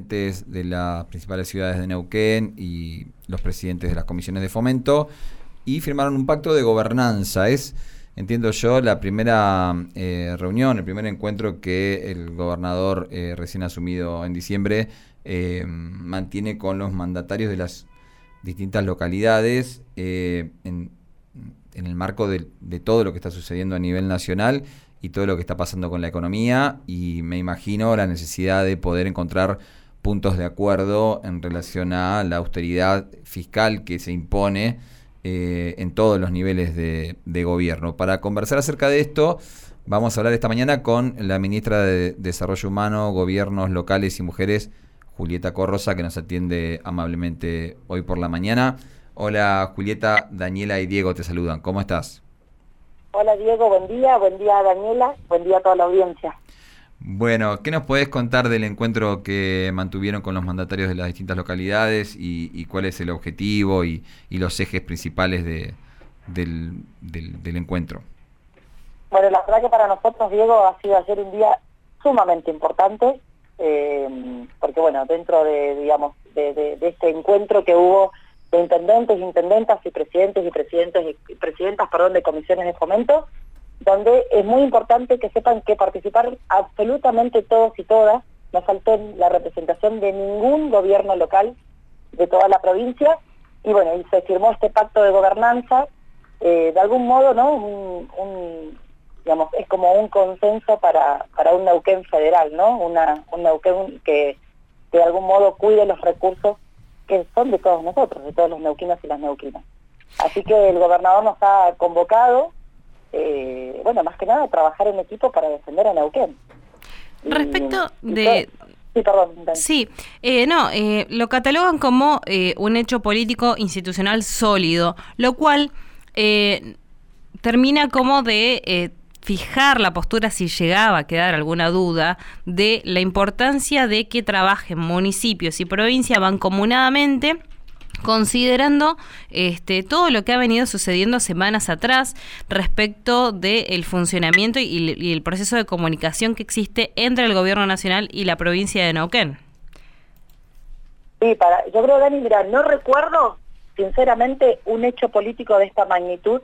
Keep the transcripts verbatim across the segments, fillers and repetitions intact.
intendentes de las principales ciudades de Neuquén y los presidentes de las comisiones de fomento, y firmaron un pacto de gobernanza. Es, entiendo yo, la primera eh, reunión, el primer encuentro que el gobernador eh, recién asumido en diciembre eh, mantiene con los mandatarios de las distintas localidades eh, en, en el marco de, de todo lo que está sucediendo a nivel nacional y todo lo que está pasando con la economía, y me imagino la necesidad de poder encontrar puntos de acuerdo en relación a la austeridad fiscal que se impone eh, en todos los niveles de, de gobierno. Para conversar acerca de esto, vamos a hablar esta mañana con la ministra de Desarrollo Humano, Gobiernos Locales y Mujeres, Julieta Corrosa, que nos atiende amablemente hoy por la mañana. Hola Julieta, Daniela y Diego te saludan. ¿Cómo estás? Hola Diego, buen día, buen día Daniela, buen día a toda la audiencia. Bueno, ¿qué nos podés contar del encuentro que mantuvieron con los mandatarios de las distintas localidades y, y cuál es el objetivo y, y los ejes principales de, del, del, del encuentro? Bueno, la verdad que para nosotros, Diego, ha sido ayer un día sumamente importante, eh, porque bueno, dentro de, digamos, de, de, de este encuentro que hubo de intendentes, intendentas y presidentes y presidentes y presidentas, perdón, de comisiones de fomento, donde es muy importante que sepan que participaron absolutamente todos y todas. No faltó la representación de ningún gobierno local de toda la provincia, y bueno, y se firmó este pacto de gobernanza, eh, de algún modo, ¿no? Un, un, digamos, es como un consenso para, para un Neuquén federal, ¿no? Una, un Neuquén que, que de algún modo cuide los recursos que son de todos nosotros, de todos los neuquinos y las neuquinas. Así que el gobernador nos ha convocado, eh, bueno, más que nada, a trabajar en equipo para defender a Neuquén. Respecto y, y de... todo, sí, perdón. Dani. Sí, eh, no, eh, lo catalogan como eh, un hecho político institucional sólido, lo cual eh, termina como de... Eh, fijar la postura, si llegaba a quedar alguna duda, de la importancia de que trabajen municipios y provincia mancomunadamente, considerando este, todo lo que ha venido sucediendo semanas atrás respecto del funcionamiento y, y el proceso de comunicación que existe entre el gobierno nacional y la provincia de Neuquén. Sí, para, yo creo, Dani, mira, no recuerdo, sinceramente, un hecho político de esta magnitud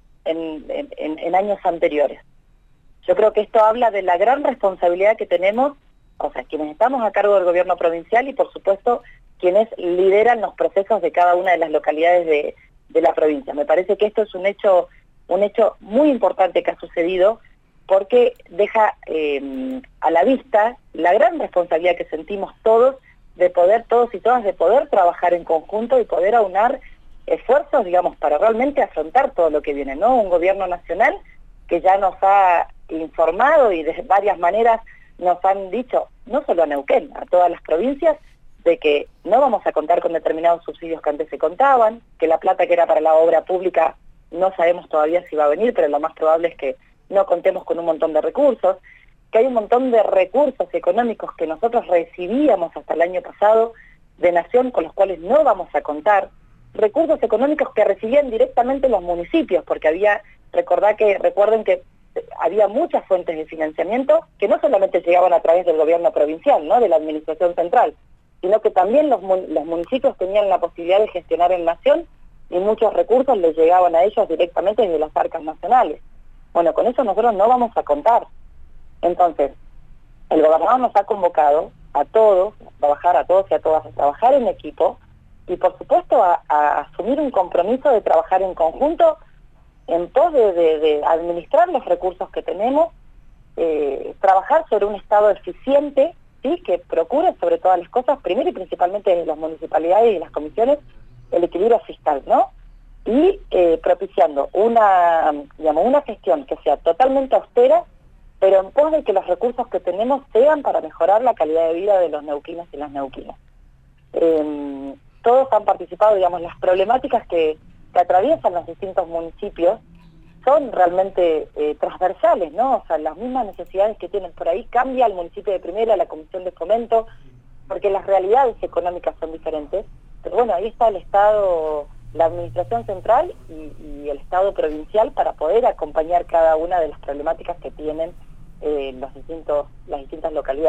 En, en, en años anteriores. Yo creo que esto habla de la gran responsabilidad que tenemos, o sea, quienes estamos a cargo del gobierno provincial y por supuesto quienes lideran los procesos de cada una de las localidades de, de la provincia. Me parece que esto es un hecho, un hecho muy importante que ha sucedido, porque deja eh, a la vista la gran responsabilidad que sentimos todos de poder, todos y todas, de poder trabajar en conjunto y poder aunar esfuerzos, digamos, para realmente afrontar todo lo que viene, ¿no? Un gobierno nacional que ya nos ha informado y de varias maneras nos han dicho, no solo a Neuquén, a todas las provincias, de que no vamos a contar con determinados subsidios que antes se contaban, que la plata que era para la obra pública no sabemos todavía si va a venir, pero lo más probable es que no contemos con un montón de recursos, que hay un montón de recursos económicos que nosotros recibíamos hasta el año pasado de Nación con los cuales no vamos a contar, recursos económicos que recibían directamente los municipios, porque había, recordá que, recuerden que había muchas fuentes de financiamiento que no solamente llegaban a través del gobierno provincial, ¿no?, de la administración central, sino que también los, los municipios tenían la posibilidad de gestionar en Nación y muchos recursos les llegaban a ellos directamente desde las arcas nacionales. Bueno, con eso nosotros no vamos a contar. Entonces, el gobernador nos ha convocado a todos, a trabajar a todos y a todas, a trabajar en equipo, y por supuesto a, a asumir un compromiso de trabajar en conjunto en pos de, de, de administrar los recursos que tenemos, eh, trabajar sobre un Estado eficiente, ¿sí?, que procure sobre todas las cosas, primero y principalmente desde las municipalidades y las comisiones, el equilibrio fiscal, ¿no? Y eh, propiciando una, digamos, una gestión que sea totalmente austera, pero en pos de que los recursos que tenemos sean para mejorar la calidad de vida de los neuquinos y las neuquinas. Eh, todos han participado, digamos, las problemáticas que, que atraviesan los distintos municipios son realmente eh, transversales, ¿no? O sea, las mismas necesidades que tienen por ahí cambia el municipio de primera, la comisión de fomento, porque las realidades económicas son diferentes, pero bueno, ahí está el Estado, la administración central y, y el Estado provincial para poder acompañar cada una de las problemáticas que tienen eh, los distintos, las distintas localidades.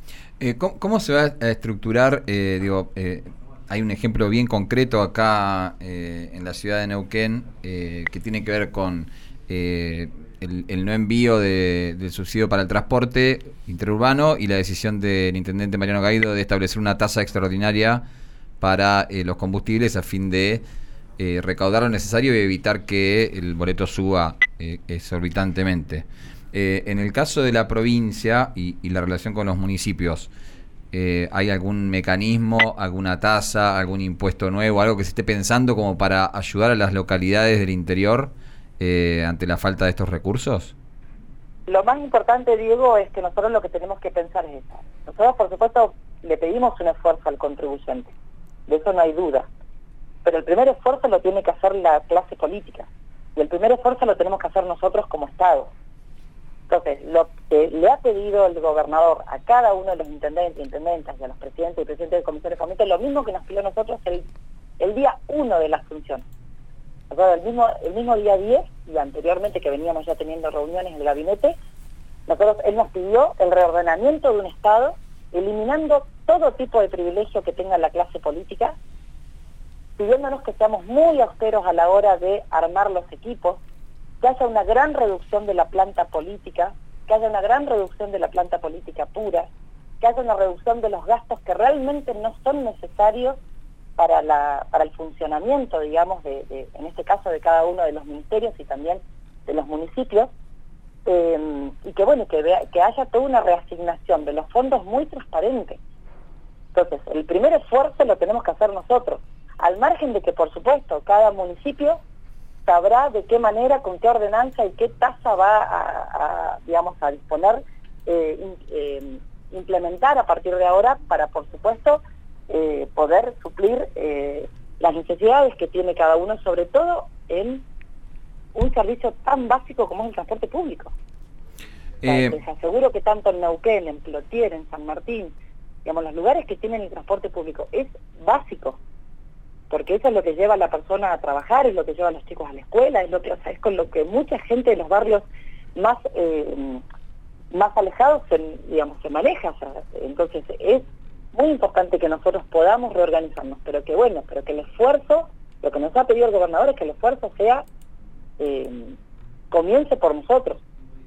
Eh, ¿cómo, ¿Cómo se va a estructurar? Eh, digo, eh, hay un ejemplo bien concreto acá eh, en la ciudad de Neuquén eh, que tiene que ver con eh, el, el no envío de, del subsidio para el transporte interurbano y la decisión del intendente Mariano Gaido de establecer una tasa extraordinaria para eh, los combustibles a fin de eh, recaudar lo necesario y evitar que el boleto suba eh, exorbitantemente. Eh, en el caso de la provincia y, y la relación con los municipios, eh, ¿hay algún mecanismo, alguna tasa, algún impuesto nuevo, algo que se esté pensando como para ayudar a las localidades del interior eh, ante la falta de estos recursos? Lo más importante, Diego, es que nosotros lo que tenemos que pensar es eso. Nosotros, por supuesto, le pedimos un esfuerzo al contribuyente, de eso no hay duda. Pero el primer esfuerzo lo tiene que hacer la clase política, y el primer esfuerzo lo tenemos que hacer nosotros como Estado. Entonces, lo que le ha pedido el gobernador a cada uno de los intendentes, intendentas y a los presidentes y presidentes de comisiones de fomento es lo mismo que nos pidió a nosotros el, el día uno de la función. O sea, el mismo, el mismo día diez, y anteriormente que veníamos ya teniendo reuniones en el gabinete, nosotros él nos pidió el reordenamiento de un Estado, eliminando todo tipo de privilegio que tenga la clase política, pidiéndonos que seamos muy austeros a la hora de armar los equipos, que haya una gran reducción de la planta política, que haya una gran reducción de la planta política pura, que haya una reducción de los gastos que realmente no son necesarios para la para el funcionamiento, digamos, de, de en este caso de cada uno de los ministerios y también de los municipios, eh, y que bueno, que, vea, que haya toda una reasignación de los fondos muy transparente. Entonces, el primer esfuerzo lo tenemos que hacer nosotros, al margen de que, por supuesto, cada municipio sabrá de qué manera, con qué ordenanza y qué tasa va a, a digamos, a disponer, eh, in, eh, implementar a partir de ahora para, por supuesto, eh, poder suplir eh, las necesidades que tiene cada uno, sobre todo en un servicio tan básico como es el transporte público. Eh, Les aseguro que tanto en Neuquén, en Plotier, en San Martín, digamos, los lugares que tienen el transporte público es básico, porque eso es lo que lleva a la persona a trabajar, es lo que lleva a los chicos a la escuela, es lo que, o sea, es con lo que mucha gente de los barrios más eh, más alejados se, digamos, se maneja. O sea, entonces es muy importante que nosotros podamos reorganizarnos, pero que bueno, pero que el esfuerzo, lo que nos ha pedido el gobernador es que el esfuerzo sea eh, comience por nosotros.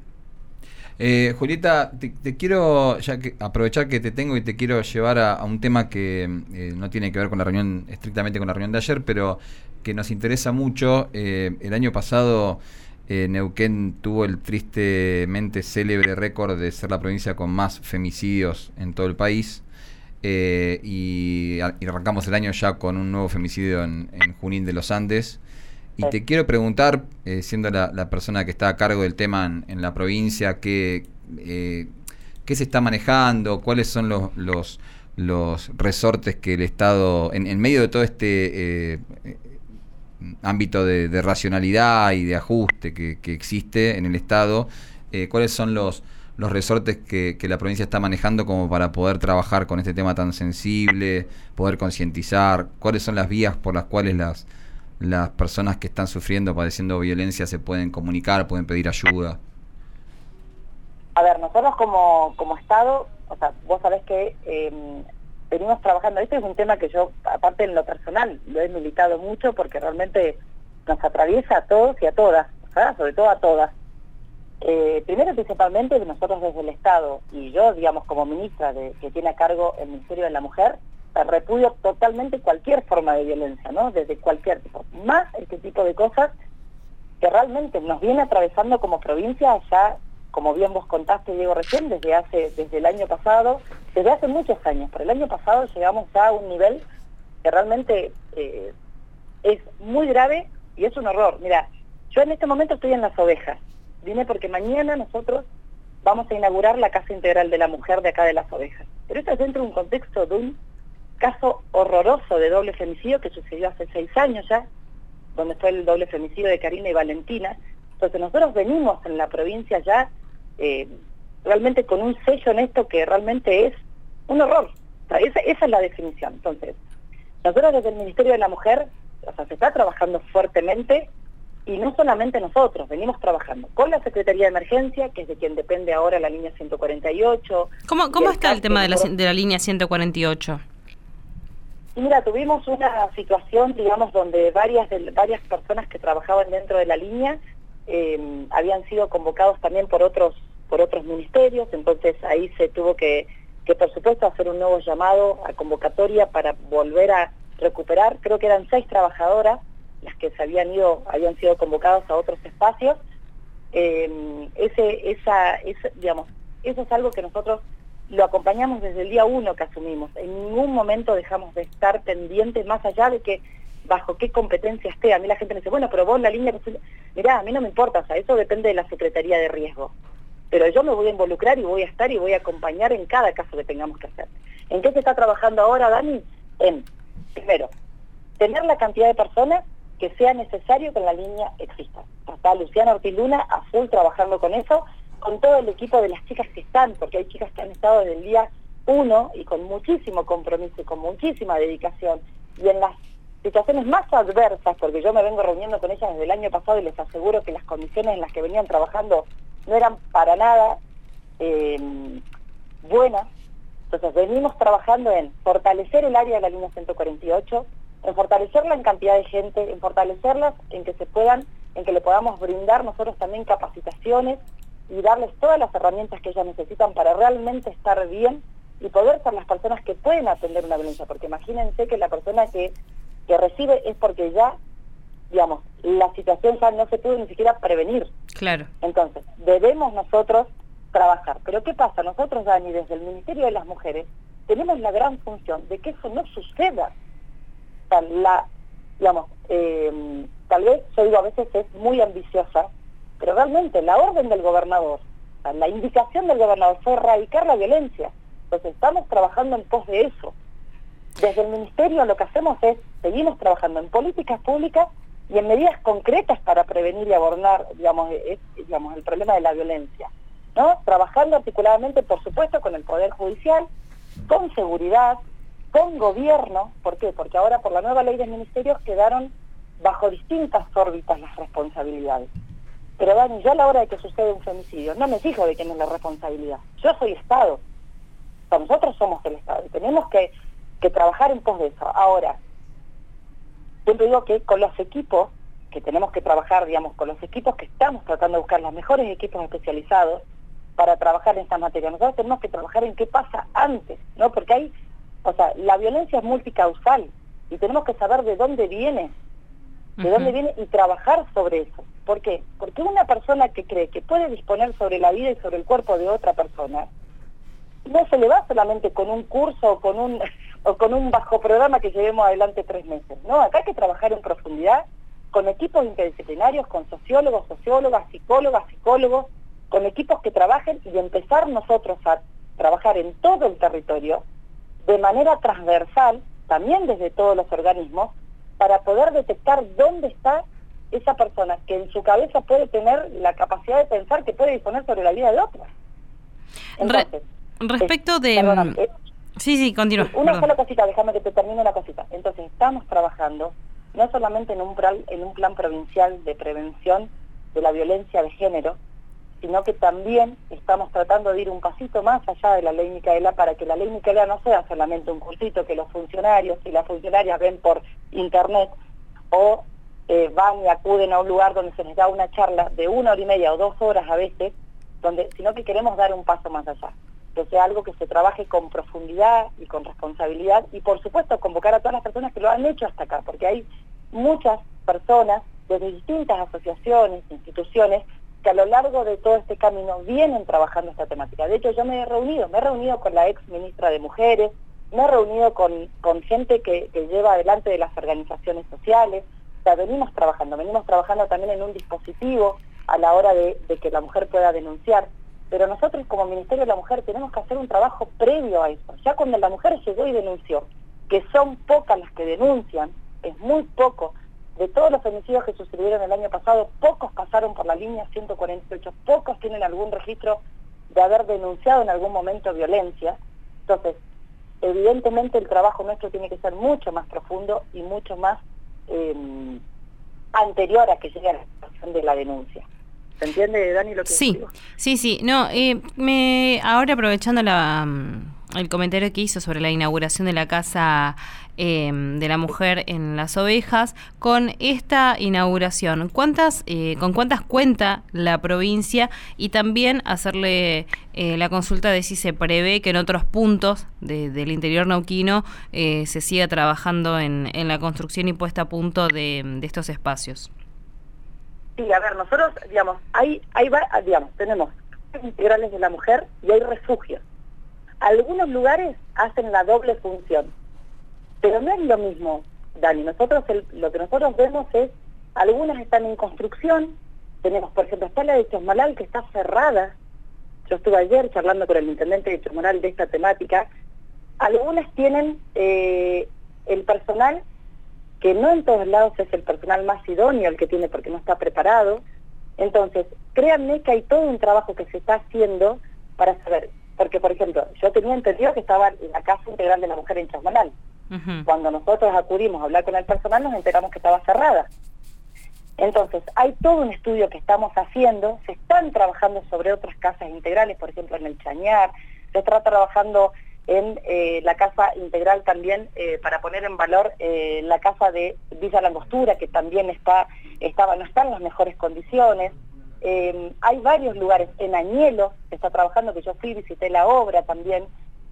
Eh, Julieta, te, te quiero ya que aprovechar que te tengo y te quiero llevar a, a un tema que eh, no tiene que ver con la reunión, estrictamente con la reunión de ayer, pero que nos interesa mucho. Eh, el año pasado eh, Neuquén tuvo el tristemente célebre récord de ser la provincia con más femicidios en todo el país, eh, y, y arrancamos el año ya con un nuevo femicidio en, en Junín de los Andes. Y te quiero preguntar, eh, siendo la, la persona que está a cargo del tema en, en la provincia, ¿qué, eh, qué se está manejando? ¿Cuáles son los, los, los resortes que el Estado, en, en medio de todo este eh, ámbito de, de racionalidad y de ajuste que, que existe en el Estado, eh, cuáles son los, los resortes que, que la provincia está manejando como para poder trabajar con este tema tan sensible, poder concientizar? ¿Cuáles son las vías por las cuales las las personas que están sufriendo, padeciendo violencia, se pueden comunicar, pueden pedir ayuda? A ver, nosotros como, como Estado, o sea, vos sabés que eh, venimos trabajando, este es un tema que yo, aparte en lo personal, lo he militado mucho porque realmente nos atraviesa a todos y a todas, ¿sabes? Sobre todo a todas. Eh, primero, principalmente, nosotros desde el Estado, y yo, digamos, como ministra de, que tiene a cargo el Ministerio de la Mujer, repudio totalmente cualquier forma de violencia, ¿no? Desde cualquier tipo. Más este tipo de cosas que realmente nos viene atravesando como provincia ya, como bien vos contaste, Diego, recién, desde hace desde el año pasado, desde hace muchos años, pero el año pasado llegamos ya a un nivel que realmente eh, es muy grave y es un horror. Mira, yo en este momento estoy en Las Ovejas. Vine porque mañana nosotros vamos a inaugurar la Casa Integral de la Mujer de acá de Las Ovejas. Pero esto es dentro de un contexto de un caso horroroso de doble femicidio que sucedió hace seis años ya, donde fue el doble femicidio de Karina y Valentina. Entonces nosotros venimos en la provincia ya eh, realmente con un sello en esto que realmente es un horror. O sea, esa, esa es la definición. Entonces, nosotros desde el Ministerio de la Mujer, o sea, se está trabajando fuertemente Y no solamente nosotros, venimos trabajando con la Secretaría de Emergencia, que es de quien depende ahora la línea ciento cuarenta y ocho. ¿Cómo, cómo el está el tema de la, nosotros... de la línea ciento cuarenta y ocho? Y mira, tuvimos una situación, digamos, donde varias de, varias personas que trabajaban dentro de la línea eh, habían sido convocados también por otros por otros ministerios, entonces ahí se tuvo que, que, por supuesto, hacer un nuevo llamado a convocatoria para volver a recuperar. Creo que eran seis trabajadoras las que se habían ido, habían sido convocadas a otros espacios. Eh, ese, esa, ese, digamos, eso es algo que nosotros lo acompañamos desde el día uno que asumimos. En ningún momento dejamos de estar pendientes, más allá de que bajo qué competencia esté. A mí la gente me dice, bueno, pero vos la línea... Mirá, a mí no me importa, o sea, eso depende de la Secretaría de Riesgo. Pero yo me voy a involucrar y voy a estar y voy a acompañar en cada caso que tengamos que hacer. ¿En qué se está trabajando ahora, Dani? En, primero, tener la cantidad de personas que sea necesario que la línea exista. Está Luciana Ortiz Luna a full trabajando con eso, con todo el equipo de las chicas que están, porque hay chicas que han estado desde el día uno y con muchísimo compromiso y con muchísima dedicación. Y en las situaciones más adversas, porque yo me vengo reuniendo con ellas desde el año pasado y les aseguro que las condiciones en las que venían trabajando no eran para nada eh, buenas. Entonces venimos trabajando en fortalecer el área de la línea ciento cuarenta y ocho, en fortalecerla en cantidad de gente, en fortalecerlas en que se puedan, en que le podamos brindar nosotros también capacitaciones y darles todas las herramientas que ellas necesitan para realmente estar bien y poder ser las personas que pueden atender una violencia, porque imagínense que la persona que, que recibe es porque ya, digamos, la situación ya no se pudo ni siquiera prevenir. Claro. Entonces, debemos nosotros trabajar. Pero ¿qué pasa? Nosotros, Dani, desde el Ministerio de las Mujeres, tenemos la gran función de que eso no suceda. O sea, la, digamos, eh, tal vez, yo digo, a veces es muy ambiciosa, pero realmente la orden del gobernador, o sea, la indicación del gobernador fue erradicar la violencia. Entonces estamos trabajando en pos de eso. Desde el Ministerio lo que hacemos es, seguimos trabajando en políticas públicas y en medidas concretas para prevenir y abordar, digamos, es, digamos, el problema de la violencia, ¿no? Trabajando articuladamente, por supuesto, con el Poder Judicial, con seguridad, con gobierno. ¿Por qué? Porque ahora por la nueva ley de ministerios quedaron bajo distintas órbitas las responsabilidades. Pero Dani, yo a la hora de que sucede un femicidio, no me fijo de quién es la responsabilidad. Yo soy Estado. O sea, nosotros somos el Estado y tenemos que, que trabajar en pos de eso. Ahora, siempre digo que con los equipos, que tenemos que trabajar, digamos, con los equipos que estamos tratando de buscar los mejores equipos especializados para trabajar en esta materia. Nosotros tenemos que trabajar en qué pasa antes, ¿no? Porque hay, o sea, la violencia es multicausal y tenemos que saber de dónde viene, de uh-huh. dónde viene y trabajar sobre eso. ¿Por qué? Porque una persona que cree que puede disponer sobre la vida y sobre el cuerpo de otra persona, no se le va solamente con un curso o con un, o con un bajo programa que llevemos adelante tres meses. No, acá hay que trabajar en profundidad, con equipos interdisciplinarios, con sociólogos, sociólogas, psicólogas, psicólogos, con equipos que trabajen y empezar nosotros a trabajar en todo el territorio de manera transversal, también desde todos los organismos, para poder detectar dónde está esa persona que en su cabeza puede tener la capacidad de pensar que puede disponer sobre la vida de otra. Entonces, Re respecto es, de... Perdona, es, sí, sí, continúa. Una perdón. sola cosita, déjame que te termine una cosita. Entonces, estamos trabajando no solamente en un, plan, en un plan provincial de prevención de la violencia de género, sino que también estamos tratando de ir un pasito más allá de la ley Micaela para que la ley Micaela no sea solamente un cursito que los funcionarios y las funcionarias ven por internet o eh, van y acuden a un lugar donde se les da una charla de una hora y media o dos horas a veces, donde, sino que queremos dar un paso más allá, que sea algo que se trabaje con profundidad y con responsabilidad y por supuesto convocar a todas las personas que lo han hecho hasta acá, porque hay muchas personas desde distintas asociaciones, instituciones, que a lo largo de todo este camino vienen trabajando esta temática. De hecho, yo me he reunido, me he reunido con la ex ministra de Mujeres, me he reunido con, con gente que, que lleva adelante de las organizaciones sociales, o sea, venimos trabajando, venimos trabajando también en un dispositivo a la hora de, de que la mujer pueda denunciar, pero nosotros como Ministerio de la Mujer tenemos que hacer un trabajo previo a eso. Ya cuando la mujer llegó y denunció, que son pocas las que denuncian, es muy poco. De todos los femicidios que sucedieron el año pasado, pocos pasaron por la línea ciento cuarenta y ocho, pocos tienen algún registro de haber denunciado en algún momento violencia. Entonces, evidentemente el trabajo nuestro tiene que ser mucho más profundo y mucho más eh, anterior a que llegue a la presentación de la denuncia. ¿Se entiende, Dani, lo que sí, digo? Sí, sí, no, eh, me ahora aprovechando la, el comentario que hizo sobre la inauguración de la Casa eh, de la Mujer en Las Ovejas, con esta inauguración, ¿cuántas, eh, ¿con cuántas cuenta la provincia? Y también hacerle eh, la consulta de si se prevé que en otros puntos de, del interior neuquino eh, se siga trabajando en, en la construcción y puesta a punto de, de estos espacios. Sí, a ver, nosotros, digamos, hay, hay, digamos, tenemos integrales de la mujer y hay refugios. Algunos lugares hacen la doble función, pero no es lo mismo, Dani. Nosotros, el, lo que nosotros vemos es, algunas están en construcción, tenemos, por ejemplo, está la de Chosmalal que está cerrada. Yo estuve ayer charlando con el intendente de Chosmalal de esta temática. Algunas tienen eh, el personal, que no en todos lados es el personal más idóneo el que tiene porque no está preparado. Entonces, créanme que hay todo un trabajo que se está haciendo para saber, porque por ejemplo, yo tenía entendido que estaba la Casa Integral de la Mujer en Chosmalal. Uh-huh. Cuando nosotros acudimos a hablar con el personal nos enteramos que estaba cerrada. Entonces, hay todo un estudio que estamos haciendo, se están trabajando sobre otras casas integrales, por ejemplo en el Chañar, se está trabajando en eh, la casa integral también, eh, para poner en valor eh, la casa de Villa Langostura, que también está, estaba, no está en las mejores condiciones. Eh, hay varios lugares, en Añelo se está trabajando, que yo fui, visité la obra también,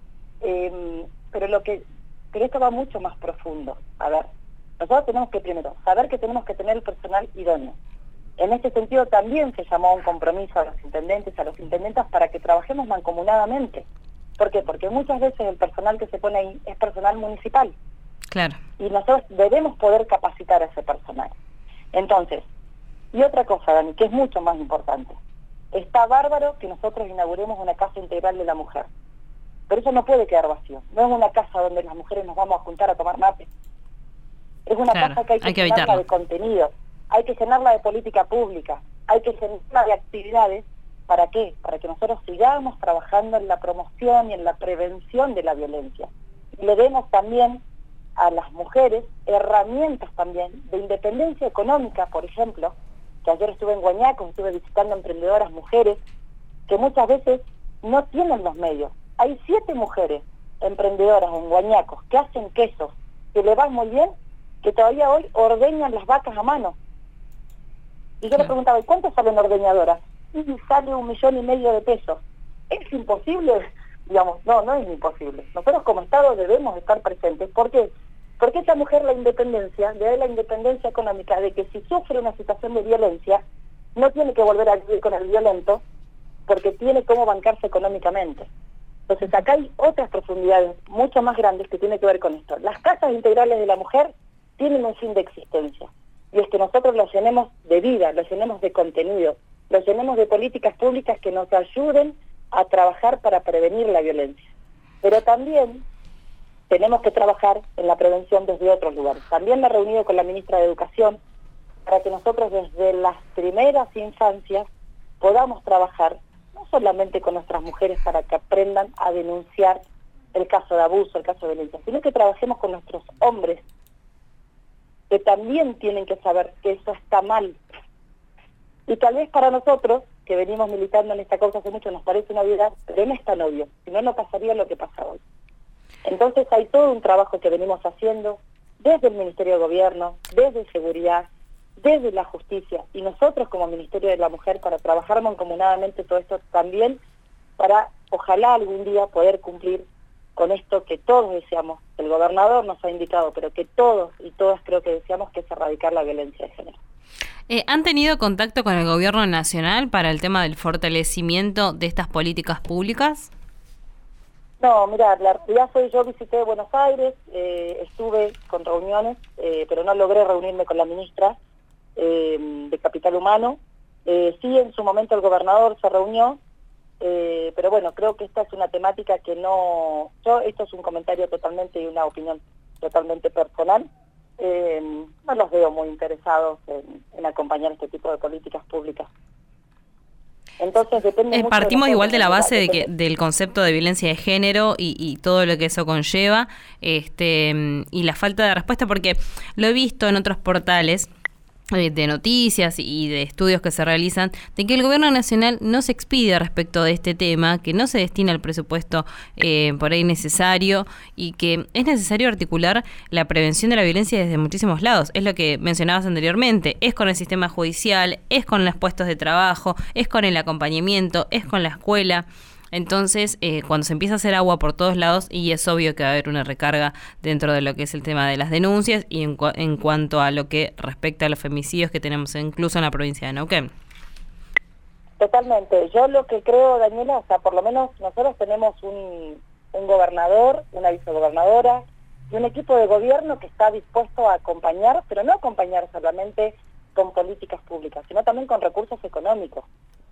eh, pero lo que, pero esto va mucho más profundo. A ver, nosotros tenemos que primero saber que tenemos que tener el personal idóneo. En este sentido también se llamó a un compromiso a los intendentes, a los intendentas, para que trabajemos mancomunadamente. ¿Por qué? Porque muchas veces el personal que se pone ahí es personal municipal. Claro. Y nosotros debemos poder capacitar a ese personal. Entonces, y otra cosa, Dani, que es mucho más importante. Está bárbaro que nosotros inauguremos una casa integral de la mujer. Pero eso no puede quedar vacío. No es una casa donde las mujeres nos vamos a juntar a tomar mate. Es una claro, casa que hay que, hay que llenarla evitarlo. de contenido. Hay que llenarla de política pública. Hay que llenarla de actividades. ¿Para qué? Para que nosotros sigamos trabajando en la promoción y en la prevención de la violencia. Y le demos también a las mujeres herramientas también de independencia económica, por ejemplo, que ayer estuve en Guañaco, estuve visitando emprendedoras mujeres, que muchas veces no tienen los medios. Hay siete mujeres emprendedoras en Guañaco que hacen quesos, que le van muy bien, que todavía hoy ordeñan las vacas a mano. Y yo le preguntaba, ¿y cuánto salen ordeñadoras? Y sale un millón y medio de pesos. ¿Es imposible? Digamos, no, no es imposible. Nosotros como Estado debemos estar presentes. ¿Por qué? Porque esa mujer, la independencia, le da la independencia económica de que si sufre una situación de violencia, no tiene que volver a vivir con el violento, porque tiene cómo bancarse económicamente. Entonces acá hay otras profundidades mucho más grandes que tienen que ver con esto. Las casas integrales de la mujer tienen un fin de existencia, y es que nosotros los llenemos de vida, los llenemos de contenido, los llenemos de políticas públicas que nos ayuden a trabajar para prevenir la violencia. Pero también tenemos que trabajar en la prevención desde otros lugares. También me he reunido con la ministra de Educación para que nosotros desde las primeras infancias podamos trabajar no solamente con nuestras mujeres para que aprendan a denunciar el caso de abuso, el caso de violencia, sino que trabajemos con nuestros hombres, que también tienen que saber que eso está mal. Y tal vez para nosotros, que venimos militando en esta causa hace mucho, nos parece una obviedad, pero no es tan obvio, si no, no pasaría lo que pasa hoy. Entonces hay todo un trabajo que venimos haciendo desde el Ministerio de Gobierno, desde Seguridad, desde la Justicia, y nosotros como Ministerio de la Mujer, para trabajar mancomunadamente todo esto también, para ojalá algún día poder cumplir con esto que todos deseamos. El gobernador nos ha indicado, pero que todos y todas creo que deseamos, que es erradicar la violencia de género. Eh, ¿Han tenido contacto con el gobierno nacional para el tema del fortalecimiento de estas políticas públicas? No, mira, la realidad fue, yo visité Buenos Aires, eh, estuve con reuniones, eh, pero no logré reunirme con la ministra eh, de Capital Humano. Eh, sí, en su momento el gobernador se reunió, eh, pero bueno, creo que esta es una temática que no... Yo, esto es un comentario totalmente y una opinión totalmente personal. Eh, no los veo muy interesados en, en acompañar este tipo de políticas públicas. Entonces depende eh, mucho partimos de igual de la base de que, depende. del concepto de violencia de género y, y todo lo que eso conlleva, este y la falta de respuesta, porque lo he visto en otros portales de noticias y de estudios que se realizan, de que el gobierno nacional no se expide respecto de este tema, que no se destina el presupuesto eh, por ahí necesario y que es necesario articular la prevención de la violencia desde muchísimos lados. Es lo que mencionabas anteriormente, es con el sistema judicial, es con los puestos de trabajo, es con el acompañamiento, es con la escuela. Entonces, eh, cuando se empieza a hacer agua por todos lados, y es obvio que va a haber una recarga dentro de lo que es el tema de las denuncias y en, cu- en cuanto a lo que respecta a los femicidios que tenemos incluso en la provincia de Neuquén. Totalmente. Yo lo que creo, Daniela, o sea, por lo menos nosotros tenemos un, un gobernador, una vicegobernadora y un equipo de gobierno que está dispuesto a acompañar, pero no acompañar solamente con políticas públicas, sino también con recursos económicos.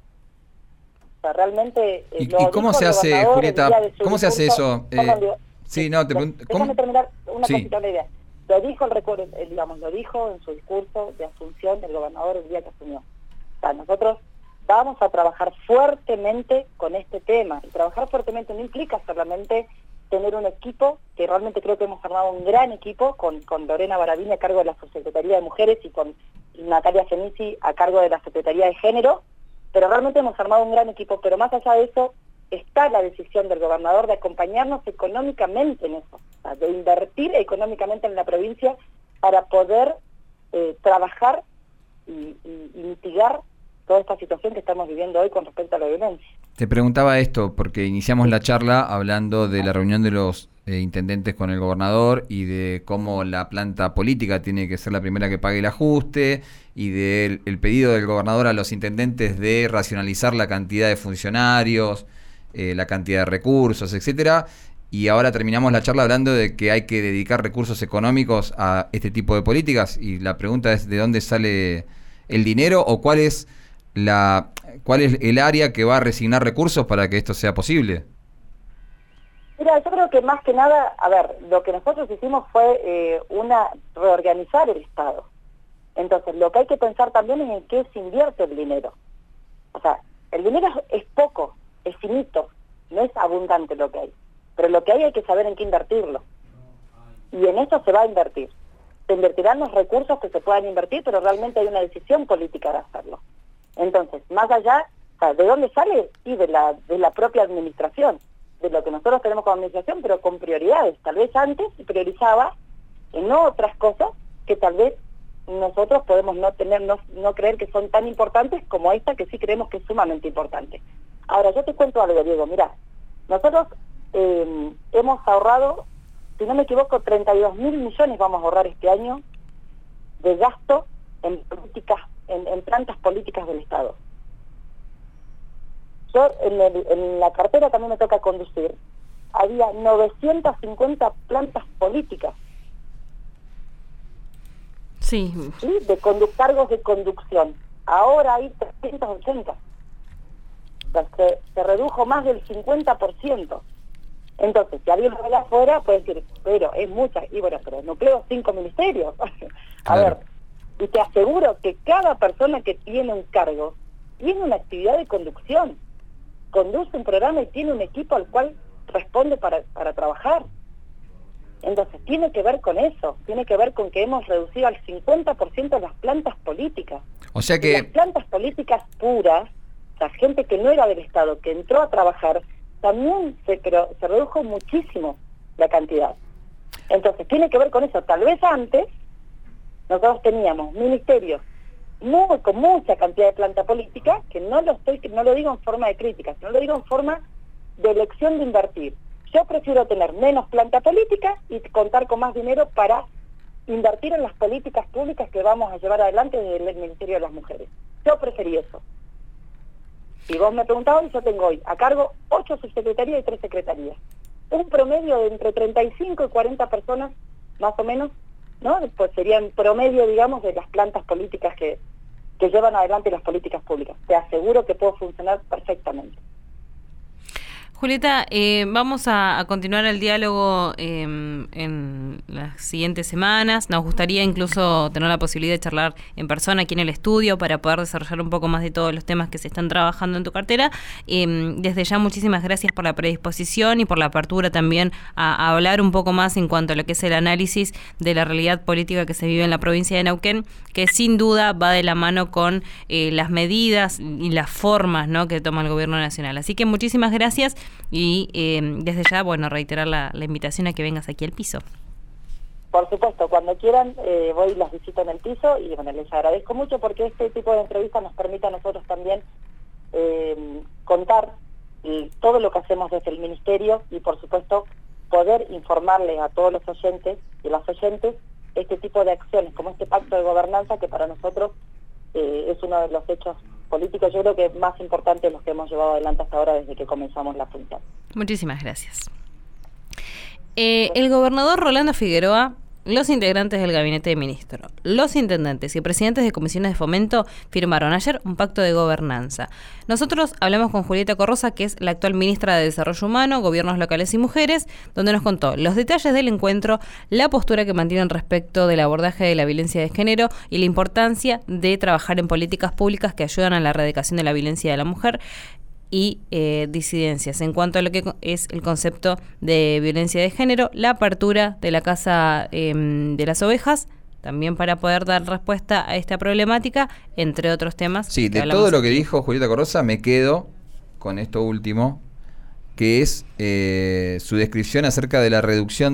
O sea, realmente... Eh, ¿Y, lo y cómo dijo se el hace, gobernador Julieta? el día de su ¿Cómo se hace discurso. eso? Eh, Perdón, digo, sí, no, te lo- pregunto... Déjame ¿cómo? terminar una Sí. cosita, una idea. Lo dijo el recuerdo, eh, digamos, lo dijo en su discurso de asunción del gobernador el día que asumió. O sea, nosotros vamos a trabajar fuertemente con este tema. Y trabajar fuertemente no implica solamente tener un equipo, que realmente creo que hemos armado un gran equipo, con, con Lorena Barabini a cargo de la Subsecretaría de Mujeres y con Natalia Fenici a cargo de la Secretaría de Género, pero realmente hemos armado un gran equipo. Pero más allá de eso, está la decisión del gobernador de acompañarnos económicamente en eso, o sea, de invertir económicamente en la provincia para poder eh, trabajar y, y, y mitigar toda esta situación que estamos viviendo hoy con respecto a la violencia. Te preguntaba esto porque iniciamos la charla hablando de la reunión de los eh, intendentes con el gobernador y de cómo la planta política tiene que ser la primera que pague el ajuste y del el pedido del gobernador a los intendentes de racionalizar la cantidad de funcionarios, eh, la cantidad de recursos, etcétera. Y ahora terminamos la charla hablando de que hay que dedicar recursos económicos a este tipo de políticas y la pregunta es ¿de dónde sale el dinero o cuál es la cuál es el área que va a resignar recursos para que esto sea posible? Mira, yo creo que más que nada, a ver, lo que nosotros hicimos fue eh, una reorganizar el Estado. Entonces, lo que hay que pensar también es en qué se invierte el dinero. O sea, el dinero es, es poco, es finito, no es abundante lo que hay. Pero lo que hay hay que saber en qué invertirlo. Y en eso se va a invertir. Se invertirán los recursos que se puedan invertir, pero realmente hay una decisión política de hacerlo. Entonces, más allá, o sea, ¿de dónde sale? Sí, de la, de la propia administración, de lo que nosotros tenemos como administración, pero con prioridades. Tal vez antes se priorizaba en otras cosas que tal vez nosotros podemos no tener, no, no creer que son tan importantes como esta, que sí creemos que es sumamente importante. Ahora, yo te cuento algo, Diego. Mira, nosotros eh, hemos ahorrado, si no me equivoco, treinta y dos mil millones vamos a ahorrar este año de gasto en políticas, en, en plantas políticas del Estado. Yo en, el, en la cartera también me toca conducir, había novecientas cincuenta plantas políticas. Sí. ¿Sí? De condu cargos de conducción. Ahora hay trescientos ochenta. O sea, se, se redujo más del cincuenta por ciento. Entonces, si alguien lo ve afuera, puede decir, pero es mucha. Y bueno, pero nucleo cinco ministerios. A Claro. ver, y te aseguro que cada persona que tiene un cargo tiene una actividad de conducción. Conduce un programa y tiene un equipo al cual responde para, para trabajar. Entonces, tiene que ver con eso, tiene que ver con que hemos reducido al cincuenta por ciento las plantas políticas. O sea Y que... las plantas políticas puras, la gente que no era del Estado, que entró a trabajar, también se, pero se redujo muchísimo la cantidad. Entonces, tiene que ver con eso. Tal vez antes, nosotros teníamos ministerios muy, con mucha cantidad de planta política, que no lo estoy, no lo digo en forma de crítica, sino lo digo en forma de elección de invertir. Yo prefiero tener menos planta política y contar con más dinero para invertir en las políticas públicas que vamos a llevar adelante desde el Ministerio de las Mujeres. Yo preferí eso. Y vos me preguntabas, y yo tengo hoy a cargo ocho subsecretarías y tres secretarías. Un promedio de entre treinta y cinco y cuarenta personas, más o menos, ¿no? Pues serían promedio, digamos, de las plantas políticas que, que llevan adelante las políticas públicas. Te aseguro que puedo funcionar perfectamente. Julieta, eh, vamos a, a continuar el diálogo eh, en las siguientes semanas. Nos gustaría incluso tener la posibilidad de charlar en persona aquí en el estudio para poder desarrollar un poco más de todos los temas que se están trabajando en tu cartera. Eh, desde ya, muchísimas gracias por la predisposición y por la apertura también a, a hablar un poco más en cuanto a lo que es el análisis de la realidad política que se vive en la provincia de Neuquén, que sin duda va de la mano con eh, las medidas y las formas, ¿no?, que toma el gobierno nacional. Así que muchísimas gracias. Y eh, desde ya, bueno, reiterar la, la invitación a que vengas aquí al piso. Por supuesto, cuando quieran eh, voy y las visito en el piso y bueno, les agradezco mucho porque este tipo de entrevistas nos permite a nosotros también eh, contar eh, todo lo que hacemos desde el Ministerio y por supuesto poder informarles a todos los oyentes y las oyentes este tipo de acciones, como este pacto de gobernanza que para nosotros eh, es uno de los hechos políticos, yo creo que es más importante los que hemos llevado adelante hasta ahora desde que comenzamos la función. Muchísimas gracias. Eh, el gobernador Rolando Figueroa, los integrantes del gabinete de ministros, los intendentes y presidentes de comisiones de fomento firmaron ayer un pacto de gobernanza. Nosotros hablamos con Julieta Corrosa, que es la actual ministra de Desarrollo Humano, Gobiernos Locales y Mujeres, donde nos contó los detalles del encuentro, la postura que mantienen respecto del abordaje de la violencia de género y la importancia de trabajar en políticas públicas que ayudan a la erradicación de la violencia de la mujer y eh, disidencias. En cuanto a lo que es el concepto de violencia de género, la apertura de la Casa eh, de las Ovejas, también para poder dar respuesta a esta problemática, entre otros temas. Sí, de todo lo que dijo Julieta Corrosa me quedo con esto último, que es eh, su descripción acerca de la reducción